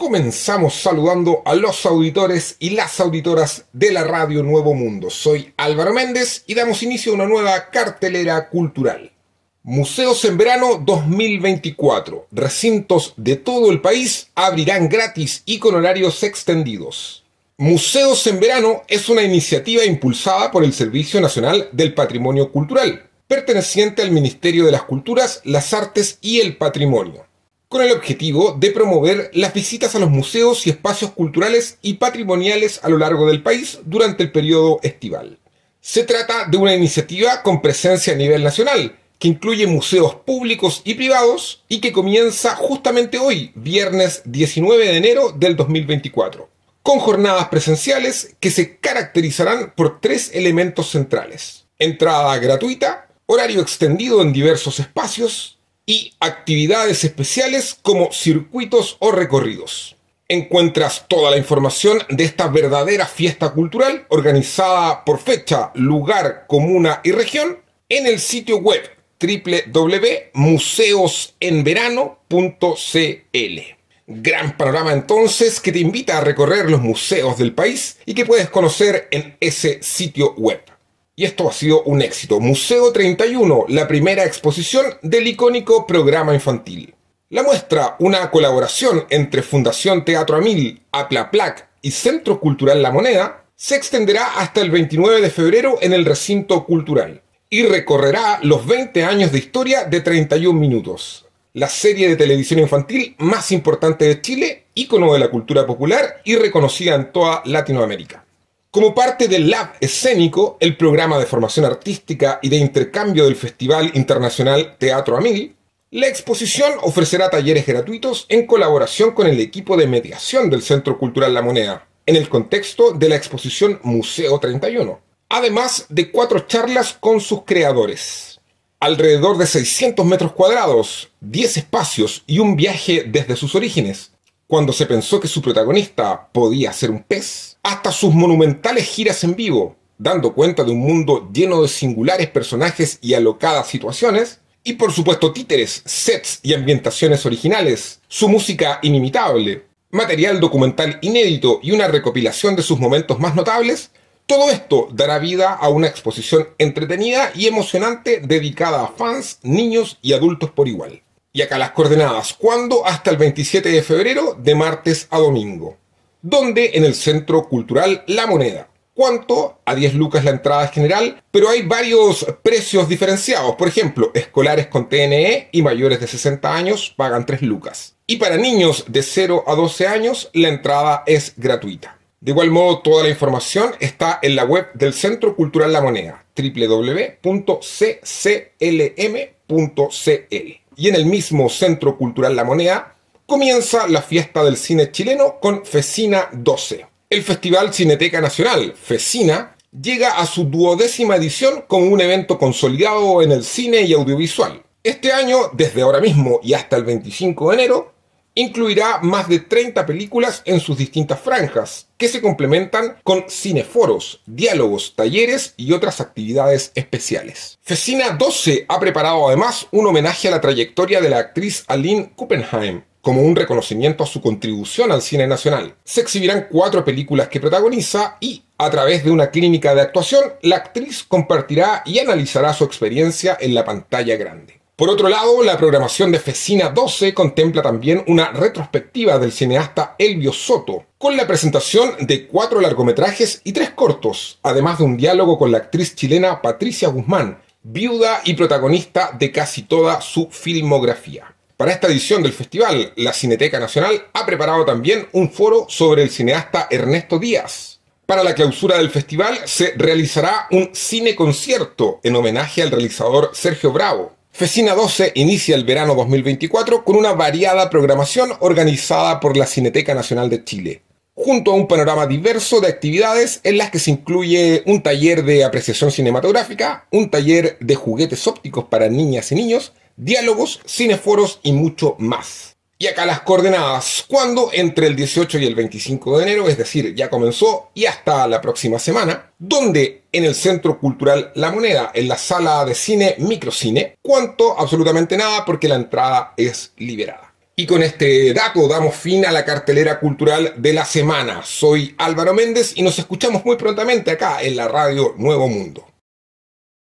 Comenzamos saludando a los auditores y las auditoras de la Radio Nuevo Mundo. Soy Álvaro Méndez y damos inicio a una nueva cartelera cultural. Museos en Verano 2024. Recintos de todo el país abrirán gratis y con horarios extendidos. Museos en Verano es una iniciativa impulsada por el Servicio Nacional del Patrimonio Cultural, perteneciente al Ministerio de las Culturas, las Artes y el Patrimonio, con el objetivo de promover las visitas a los museos y espacios culturales y patrimoniales a lo largo del país durante el periodo estival. Se trata de una iniciativa con presencia a nivel nacional, que incluye museos públicos y privados y que comienza justamente hoy, viernes 19 de enero del 2024, con jornadas presenciales que se caracterizarán por 3 elementos centrales: entrada gratuita, horario extendido en diversos espacios y actividades especiales como circuitos o recorridos. Encuentras toda la información de esta verdadera fiesta cultural organizada por fecha, lugar, comuna y región en el sitio web www.museosenverano.cl. Gran panorama entonces que te invita a recorrer los museos del país y que puedes conocer en ese sitio web. Y esto ha sido un éxito. Museo 31, la primera exposición del icónico programa infantil. La muestra, una colaboración entre Fundación Teatro Amil, Aplaplac y Centro Cultural La Moneda, se extenderá hasta el 29 de febrero en el recinto cultural y recorrerá los 20 años de historia de 31 minutos. La serie de televisión infantil más importante de Chile, ícono de la cultura popular y reconocida en toda Latinoamérica. Como parte del Lab Escénico, el programa de formación artística y de intercambio del Festival Internacional Teatro Amil, la exposición ofrecerá talleres gratuitos en colaboración con el equipo de mediación del Centro Cultural La Moneda, en el contexto de la exposición Museo 31, además de 4 charlas con sus creadores. Alrededor de 600 metros cuadrados, 10 espacios y un viaje desde sus orígenes, cuando se pensó que su protagonista podía ser un pez, hasta sus monumentales giras en vivo, dando cuenta de un mundo lleno de singulares personajes y alocadas situaciones, y por supuesto títeres, sets y ambientaciones originales, su música inimitable, material documental inédito y una recopilación de sus momentos más notables. Todo esto dará vida a una exposición entretenida y emocionante dedicada a fans, niños y adultos por igual. Y acá las coordenadas: ¿cuándo? Hasta el 27 de febrero, de martes a domingo. ¿Dónde? En el Centro Cultural La Moneda. ¿Cuánto? A 10 lucas la entrada general, pero hay varios precios diferenciados. Por ejemplo, escolares con TNE y mayores de 60 años pagan 3 lucas. Y para niños de 0 a 12 años la entrada es gratuita. De igual modo, toda la información está en la web del Centro Cultural La Moneda, www.cclm.cl. Y en el mismo Centro Cultural La Moneda comienza la fiesta del cine chileno con Fecina 12. El Festival Cineteca Nacional, Fecina, llega a su 12ª edición como un evento consolidado en el cine y audiovisual. Este año, desde ahora mismo y hasta el 25 de enero, incluirá más de 30 películas en sus distintas franjas, que se complementan con cineforos, diálogos, talleres y otras actividades especiales. Fecina 12 ha preparado además un homenaje a la trayectoria de la actriz Aline Kuppenheim, como un reconocimiento a su contribución al cine nacional. Se exhibirán 4 películas que protagoniza y, a través de una clínica de actuación, la actriz compartirá y analizará su experiencia en la pantalla grande. Por otro lado, la programación de Fecina 12 contempla también una retrospectiva del cineasta Elvio Soto, con la presentación de 4 largometrajes y 3 cortos, además de un diálogo con la actriz chilena Patricia Guzmán, viuda y protagonista de casi toda su filmografía. Para esta edición del festival, la Cineteca Nacional ha preparado también un foro sobre el cineasta Ernesto Díaz. Para la clausura del festival se realizará un cineconcierto en homenaje al realizador Sergio Bravo. Fecina 12 inicia el verano 2024 con una variada programación organizada por la Cineteca Nacional de Chile, junto a un panorama diverso de actividades en las que se incluye un taller de apreciación cinematográfica, un taller de juguetes ópticos para niñas y niños, diálogos, cineforos y mucho más. Y acá las coordenadas: ¿cuándo? Entre el 18 y el 25 de enero, es decir, ya comenzó, y hasta la próxima semana. ¿Dónde? En el Centro Cultural La Moneda, en la sala de cine Microcine. ¿Cuánto? Absolutamente nada, porque la entrada es liberada. Y con este dato damos fin a la cartelera cultural de la semana. Soy Álvaro Méndez y nos escuchamos muy prontamente acá en la radio Nuevo Mundo.